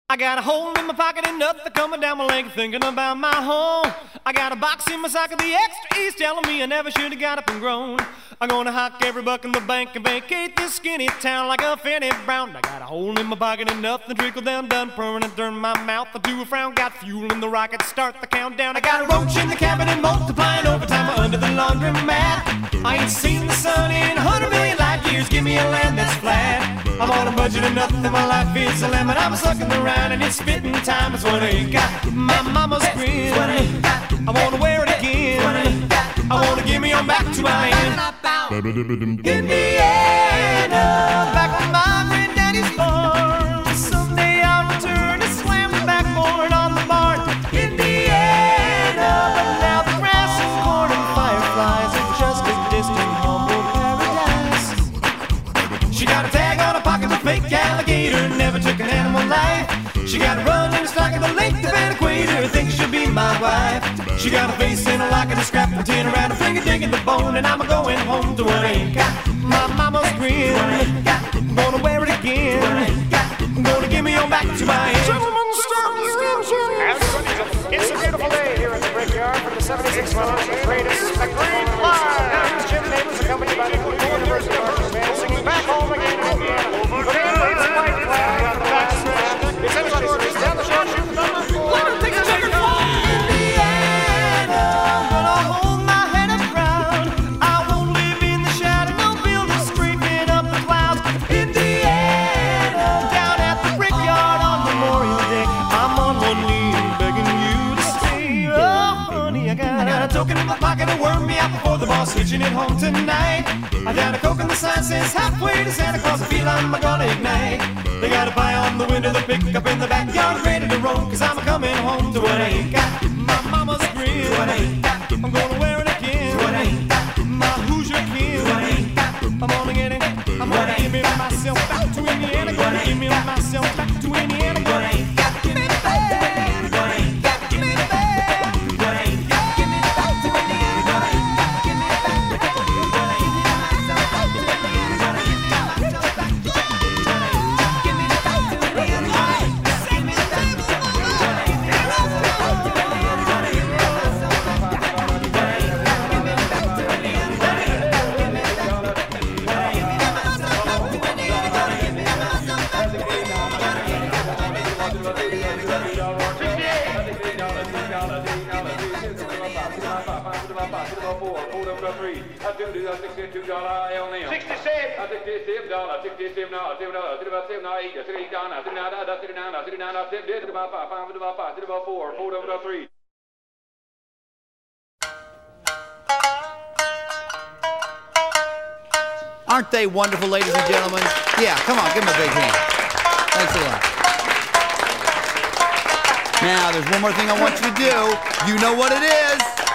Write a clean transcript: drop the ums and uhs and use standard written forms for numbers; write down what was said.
I got a hole in my pocket and nothing coming down my leg, thinking about my home. I got a box in my socket, the extra E's telling me I never should have got up and grown. I'm gonna hock every buck in the bank and vacate this skinny town like a Fanny Brown. I got a hole in my pocket and nothing trickle down, done permanent, turn my mouth into a frown. Got fuel in the rocket, start the countdown. I got a roach in the cabinet, multiplying overtime under the laundromat. I ain't seen the sun in 100 million light years, give me a land that's flat. I'm on a budget and nothing, my life is a lemon. I'm sucking around and it's spitting time. It's what I ain't got. My mama's grin. I wanna wear it again. I wanna give me on back to my end. Indiana, back to my granddaddy's farm. Someday I'll return and slam the backboard on the barn. Indiana, but now the grass is corn and fireflies are just a distant humble paradise. She got a tag on her pocket, a fake alligator, never took an animal life. She got a run in a stock of the length of an equator, thinks she'll be my wife. She got a face in a locket, a scrap of tin around her finger, digging the bone, and I'm going home to what I ain't got. My mama's grin, I'm gonna wear it again. I'm gonna give me on back to my end. Gentlemen, start your engine! It's a beautiful day here at the Brickyard for the 76 Runners, the greatest spectacle. Now, Jim Neighbors, accompanied by the University of First Band, singing Back Home Again in Indiana. But anyway, it's white flag on the back stretch. It's anybody's business down the short shoot, number 4. Let me take a second fall. Indiana, gonna hold my head up proud. I won't live in the shadow, no buildings screaming up the clouds. Indiana, down at the Brickyard on Memorial Day, I'm on one knee begging you to stay. Oh, honey, I got a token in my pocket to worm me out before the boss hitching it home tonight. I got a Coke and the sign says halfway to Santa Claus, I feel I'm gonna ignite. They got a pie on the window, the pickup in the backyard, ready to roam, cause I'm coming home to what I ain't got. My mama's grin, what I ain't got. I'm gonna wear it again, what I ain't got. My Hoosier kin, what I ain't got. I'm gonna get it, I'm gonna give me myself back to Indiana, gonna give me myself back to Indiana, what I ain't got. Give me back, what I ain't got. Give me back, what I ain't got. Give me back to Indiana, what I ain't got. Give me back, what I ain't got. Aren't they wonderful, ladies and gentlemen? Yeah, come on, give them a big hand. Thanks a lot. Now, there's one more thing I want you to do. You know what it is.